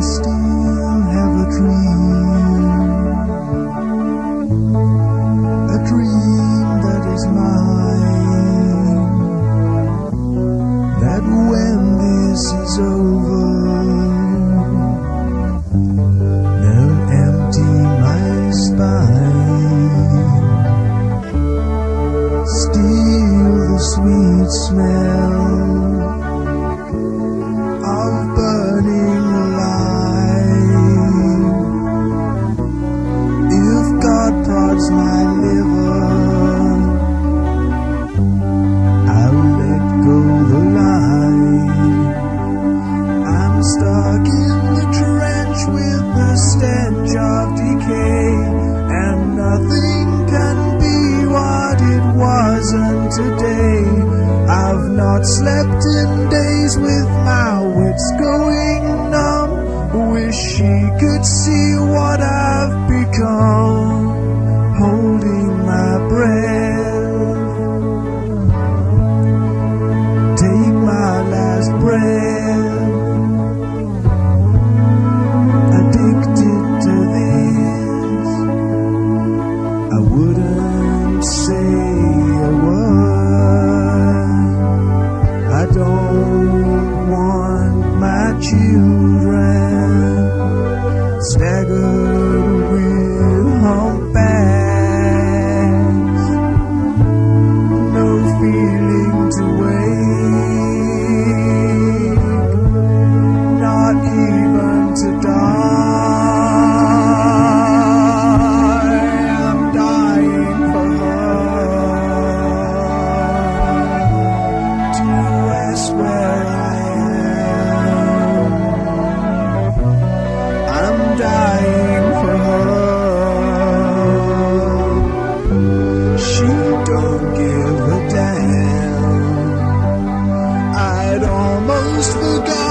still have a dream that is mine, that when this is over, they'll empty my spine, steal the sweet smell of burning alive. If God prods my liver, I'll let go the line. I'm stuck in the trench with the stench of decay, and nothing can be what it wasn't today. I've not slept in days with my wits going numb. Wish she could see what I've become, holding my breath, take my last breath, addicted to this. I wouldn't say a word. I don't want my children staggered with humpbacks, no feeling to wake, not even to die. I'm dying for her to rest where I am. I'm dying for her. She don't give a damn. I'd almost forgotten